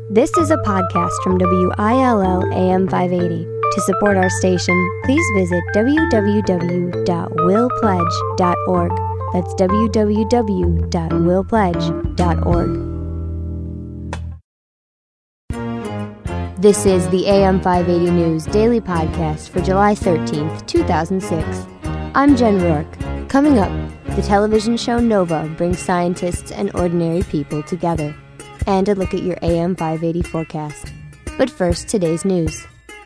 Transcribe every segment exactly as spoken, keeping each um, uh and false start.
This is a podcast from W I L L A M five eighty. To support our station, please visit w w w dot will pledge dot org. That's w w w dot will pledge dot org. This is the A M five eighty News Daily Podcast for July thirteenth, two thousand six. I'm Jen Rourke. Coming up, the television show Nova brings scientists and ordinary people together. And a look at your A M five eighty forecast. But first, today's news.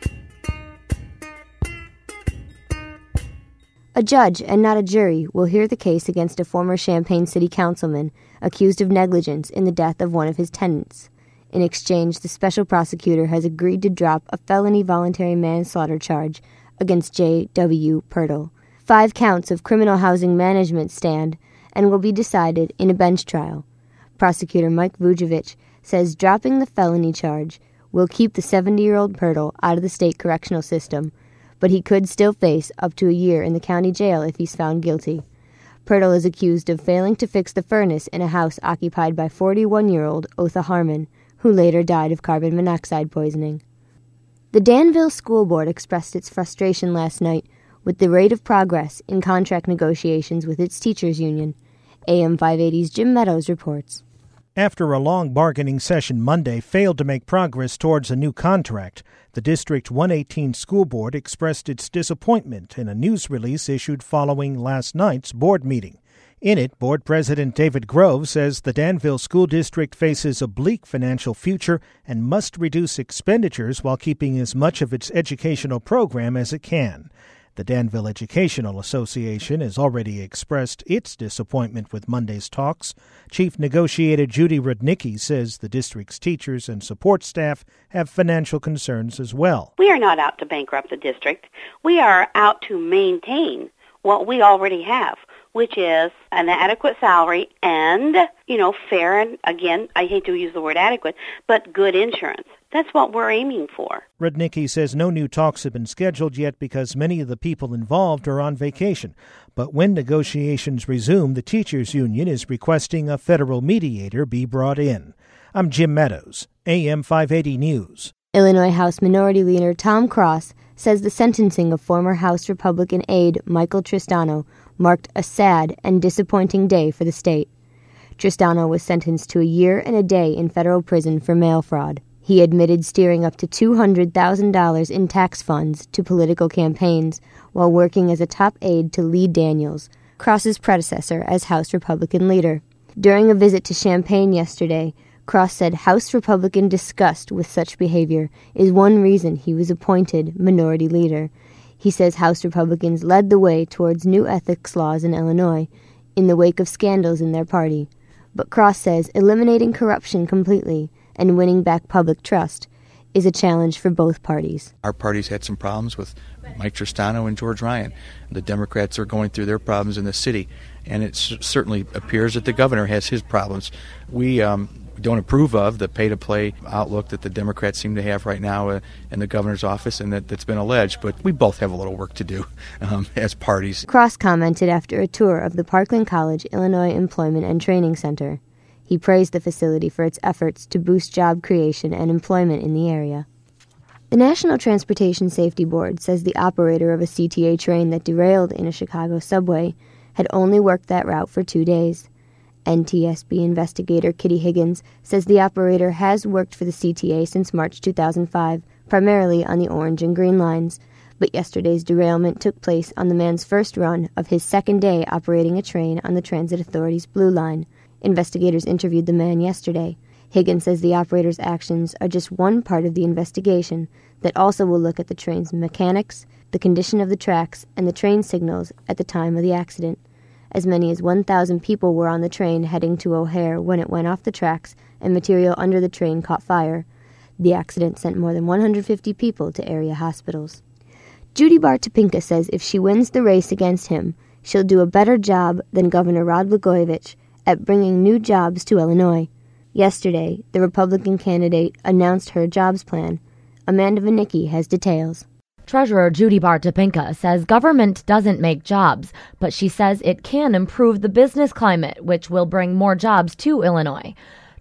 A judge, and not a jury, will hear the case against a former Champaign City councilman accused of negligence in the death of one of his tenants. In exchange, the special prosecutor has agreed to drop a felony voluntary manslaughter charge against J W Pirtle. Five counts of criminal housing management stand and will be decided in a bench trial. Prosecutor Mike Vujovic says dropping the felony charge will keep the seventy-year-old Pirtle out of the state correctional system, but he could still face up to a year in the county jail if he's found guilty. Pirtle is accused of failing to fix the furnace in a house occupied by forty-one-year-old Otha Harmon, who later died of carbon monoxide poisoning. The Danville School Board expressed its frustration last night with the rate of progress in contract negotiations with its teachers' union. A M five eighty's Jim Meadows reports. After a long bargaining session Monday failed to make progress towards a new contract, the District one eighteen School Board expressed its disappointment in a news release issued following last night's board meeting. In it, Board President David Grove says the Danville School District faces a bleak financial future and must reduce expenditures while keeping as much of its educational program as it can. The Danville Educational Association has already expressed its disappointment with Monday's talks. Chief Negotiator Judy Rudnicki says the district's teachers and support staff have financial concerns as well. We are not out to bankrupt the district. We are out to maintain what we already have, which is an adequate salary and, you know, fair and, again, I hate to use the word adequate, but good insurance. That's what we're aiming for. Rudnicki says no new talks have been scheduled yet because many of the people involved are on vacation. But when negotiations resume, the teachers' union is requesting a federal mediator be brought in. I'm Jim Meadows, A M five eighty News. Illinois House Minority Leader Tom Cross says the sentencing of former House Republican aide Michael Tristano marked a sad and disappointing day for the state. Tristano was sentenced to a year and a day in federal prison for mail fraud. He admitted steering up to two hundred thousand dollars in tax funds to political campaigns while working as a top aide to Lee Daniels, Cross's predecessor as House Republican leader. During a visit to Champaign yesterday, Cross said House Republican disgust with such behavior is one reason he was appointed minority leader. He says House Republicans led the way towards new ethics laws in Illinois in the wake of scandals in their party. But Cross says eliminating corruption completely and winning back public trust is a challenge for both parties. Our party's had some problems with Mike Tristano and George Ryan. The Democrats are going through their problems in the city, and it c- certainly appears that the governor has his problems. We um, don't approve of the pay-to-play outlook that the Democrats seem to have right now uh, in the governor's office, and that, that's been alleged, but we both have a little work to do um, as parties. Cross commented after a tour of the Parkland College Illinois Employment and Training Center. He praised the facility for its efforts to boost job creation and employment in the area. The National Transportation Safety Board says the operator of a C T A train that derailed in a Chicago subway had only worked that route for two days. N T S B investigator Kitty Higgins says the operator has worked for the C T A since March two thousand five, primarily on the Orange and Green lines. But yesterday's derailment took place on the man's first run of his second day operating a train on the Transit Authority's Blue Line. Investigators interviewed the man yesterday. Higgins says the operator's actions are just one part of the investigation that also will look at the train's mechanics, the condition of the tracks, and the train signals at the time of the accident. As many as one thousand people were on the train heading to O'Hare when it went off the tracks and material under the train caught fire. The accident sent more than one hundred fifty people to area hospitals. Judy Bar Topinka says if she wins the race against him, she'll do a better job than Governor Rod Blagojevich at bringing new jobs to Illinois. Yesterday, the Republican candidate announced her jobs plan. Amanda Vanicki has details. Treasurer Judy Bar Topinka says government doesn't make jobs, but she says it can improve the business climate, which will bring more jobs to Illinois.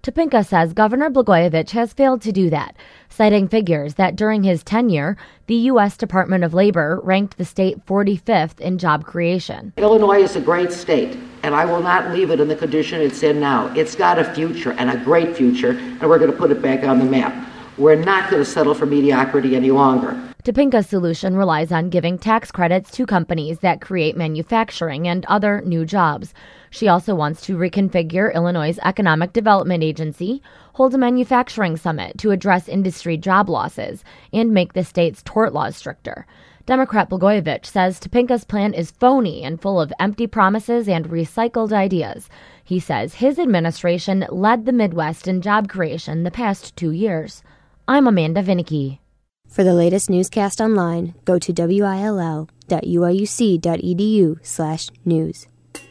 Topinka says Governor Blagojevich has failed to do that, citing figures that during his tenure, the U S Department of Labor ranked the state forty-fifth in job creation. Illinois is a great state, and I will not leave it in the condition it's in now. It's got a future, and a great future, and we're going to put it back on the map. We're not going to settle for mediocrity any longer. Topinka's solution relies on giving tax credits to companies that create manufacturing and other new jobs. She also wants to reconfigure Illinois' Economic Development Agency, hold a manufacturing summit to address industry job losses, and make the state's tort laws stricter. Democrat Blagojevich says Topinka's plan is phony and full of empty promises and recycled ideas. He says his administration led the Midwest in job creation the past two years. I'm Amanda Vinicky. For the latest newscast online, go to W I L L dot U I U C dot E D U slash news.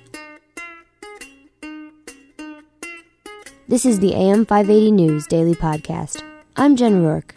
This is the A M five eighty News Daily Podcast. I'm Jen Rourke.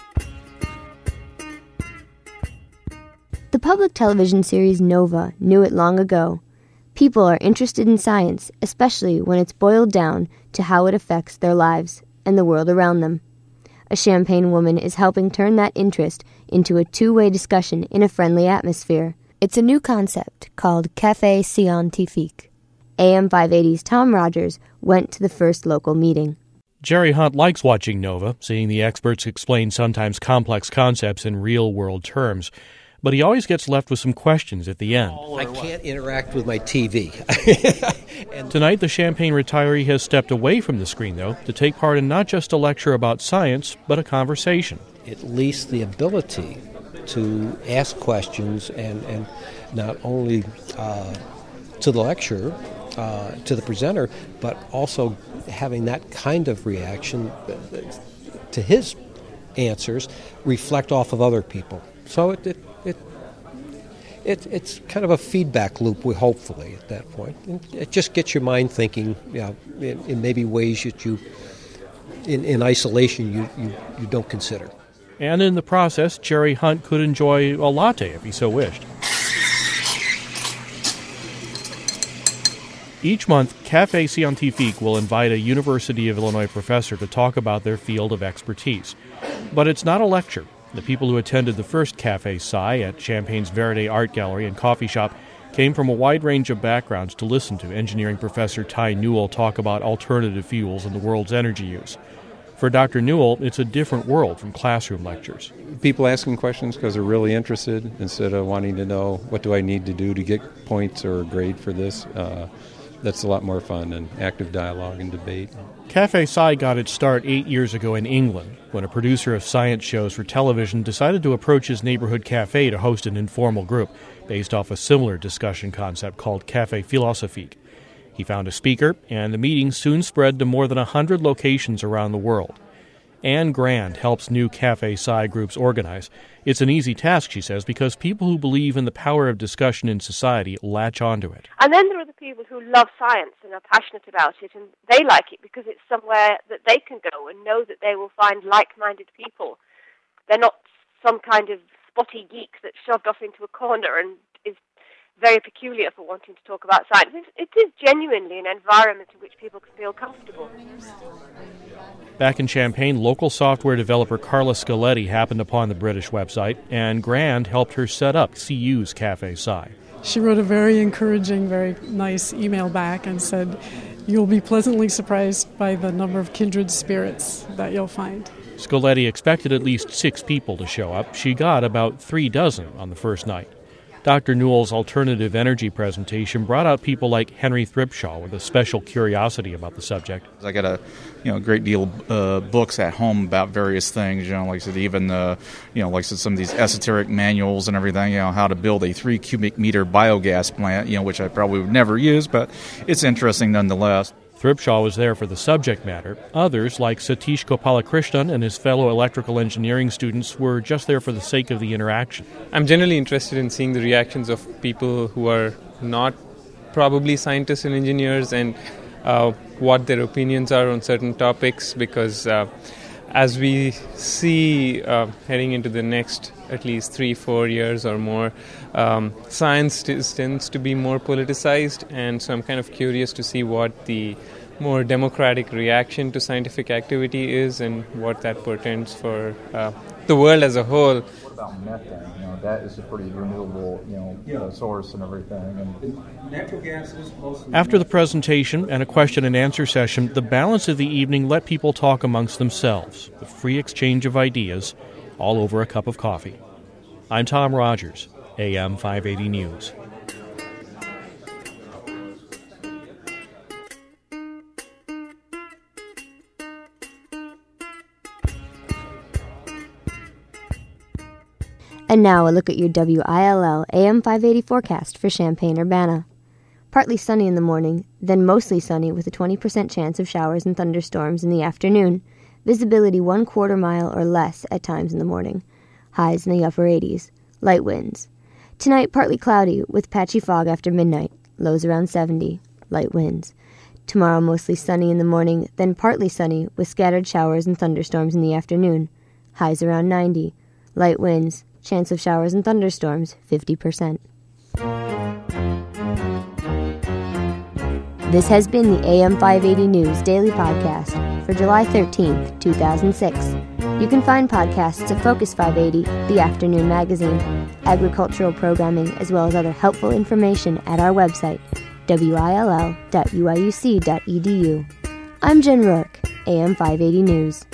The public television series Nova knew it long ago. People are interested in science, especially when it's boiled down to how it affects their lives and the world around them. A Champaign woman is helping turn that interest into a two-way discussion in a friendly atmosphere. It's a new concept called Café Scientifique. A M five eighty's Tom Rogers went to the first local meeting. Jerry Hunt likes watching Nova, seeing the experts explain sometimes complex concepts in real-world terms. But he always gets left with some questions at the end. I can't interact with my T V. And tonight, the Champaign retiree has stepped away from the screen, though, to take part in not just a lecture about science, but a conversation. At least the ability to ask questions and, and not only uh, to the lecturer, uh, to the presenter, but also having that kind of reaction to his answers reflect off of other people. So it, it It, it it's kind of a feedback loop, we hopefully, at that point. And it just gets your mind thinking, you know, in, in maybe ways that you, in, in isolation, you, you, you don't consider. And in the process, Jerry Hunt could enjoy a latte if he so wished. Each month, Café Scientifique will invite a University of Illinois professor to talk about their field of expertise. But it's not a lecture. The people who attended the first Café Sci at Champaign's Verde Art Gallery and Coffee Shop came from a wide range of backgrounds to listen to engineering professor Ty Newell talk about alternative fuels and the world's energy use. For Doctor Newell, it's a different world from classroom lectures. People asking questions because they're really interested instead of wanting to know what do I need to do to get points or a grade for this. Uh, that's a lot more fun and active dialogue and debate. Café Sci got its start eight years ago in England, when a producer of science shows for television decided to approach his neighborhood cafe to host an informal group based off a similar discussion concept called Café Philosophique. He found a speaker, and the meeting soon spread to more than one hundred locations around the world. Anne Grand helps new Café Sci groups organize. It's an easy task, she says, because people who believe in the power of discussion in society latch onto it. And then there are the people who love science and are passionate about it, and they like it because it's somewhere that they can go and know that they will find like-minded people. They're not some kind of spotty geek that's shoved off into a corner and is very peculiar for wanting to talk about science. It is genuinely an environment in which people can feel comfortable. Back in Champaign, local software developer Carla Scoletti happened upon the British website, and Grand helped her set up C U's Café Sci. She wrote a very encouraging, very nice email back and said, "You'll be pleasantly surprised by the number of kindred spirits that you'll find." Scoletti expected at least six people to show up. She got about three dozen on the first night. Doctor Newell's alternative energy presentation brought out people like Henry Thripshaw with a special curiosity about the subject. I got a you know a great deal of uh, books at home about various things. You know, like I said, even uh, you know like I said, some of these esoteric manuals and everything. You know, how to build a three cubic meter biogas plant. You know, which I probably would never use, but it's interesting nonetheless. Thripshaw was there for the subject matter. Others, like Satish Gopalakrishnan and his fellow electrical engineering students, were just there for the sake of the interaction. I'm generally interested in seeing the reactions of people who are not probably scientists and engineers and uh, what their opinions are on certain topics, because uh, as we see uh, heading into the next at least three, four years or more, um, science t- tends to be more politicized, and so I'm kind of curious to see what the more democratic reaction to scientific activity is and what that portends for uh, the world as a whole. What about methane? You know, that is a pretty renewable, you know, yeah. source and everything. And natural gas is mostly. After the presentation and a question and answer session, the balance of the evening let people talk amongst themselves, the free exchange of ideas, all over a cup of coffee. I'm Tom Rogers, A M five eighty News. And now a look at your W I L L A M five eighty forecast for Champaign-Urbana. Partly sunny in the morning, then mostly sunny with a twenty percent chance of showers and thunderstorms in the afternoon. Visibility one quarter mile or less at times in the morning. Highs in the upper eighties. Light winds. Tonight partly cloudy with patchy fog after midnight. Lows around seventy. Light winds. Tomorrow mostly sunny in the morning, then partly sunny with scattered showers and thunderstorms in the afternoon. Highs around ninety. Light winds. Chance of showers and thunderstorms, fifty percent. This has been the A M five eighty News Daily Podcast for July thirteenth, two thousand six. You can find podcasts at Focus five eighty, the afternoon magazine, agricultural programming, as well as other helpful information at our website, W I L L dot U I U C dot E D U. I'm Jen Rourke, A M five eighty News.